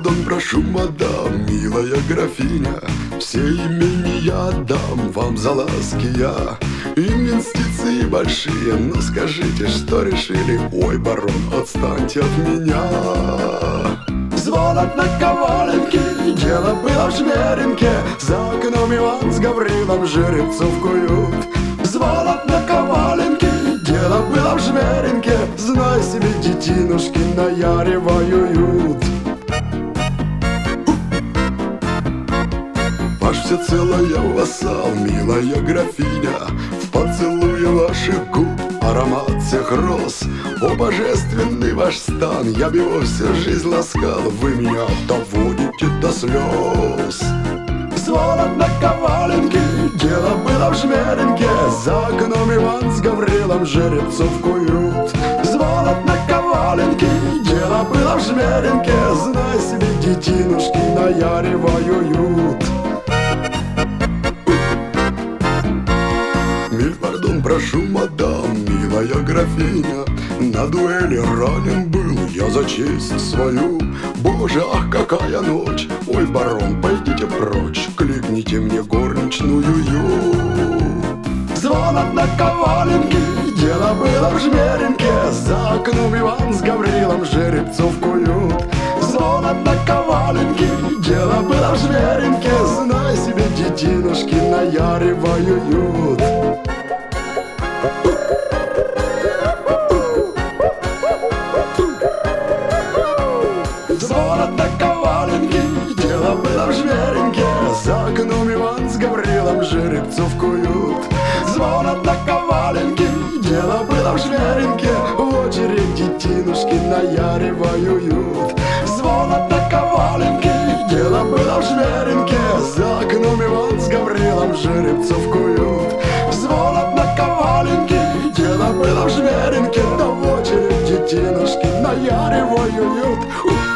пардон, прошу, мадам, милая графиня, все имени я отдам вам за ласки я. Инвестиции большие, но скажите, что решили? Ой, барон, отстаньте от меня. Звонок на Коваленке, дело было в Жмеринке, за окном Иван с Гаврилом жеребцов куют. Звонок на Коваленке, дело было в Жмеринке, знай себе, детинушки на яре воюют. Ваш всецелая вассал, милая графиня, в поцелуе ваших губ аромат всех роз. О, божественный ваш стан, я бы его всю жизнь ласкал, вы меня доводите до слез. Звонок на Коваленке, дело было в Жмеринке, за окном Иван с Гаврилом жеребцов куют. Звонок на Коваленке, дело было в Жмеринке, знай себе, детинушки на яре воюют. Миль пардон, прошу, мадам, милая графиня, на дуэли ранен был я за честь свою. Боже, ах, какая ночь! Ой, барон, пойдите прочь, кликните мне горничную. Звонок на Коваленке, дело было в Жмеринке, за окном Иван с Гаврилом жеребцов куют. Звонок на Коваленке, дело было в Жмеринке, знай себе, детинушки на яре воюют. Звонок на Коваленке, дело было в Жмеринке, за окном Иван с Гаврилом жеребцов куют. Звонок на Коваленке, дело было в Жмеринке, в очередь детинушки на яре воюют. Звонок на Коваленке, дело было в Жмеринке, за окном Иван с Гаврилом жеребцов куют. Звонок на Коваленке, дело было в Жмеринке, да в очередь детинушки на яре воюют.